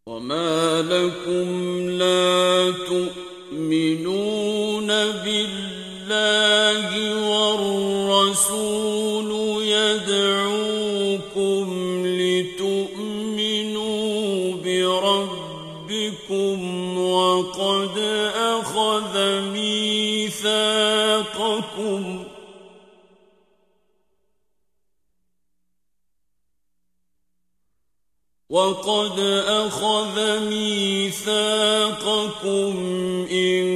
وما لكم لا تؤمنون بالله والرسول يدعوكم لتؤمنوا بربكم وقد أخذ ميثاقكم إن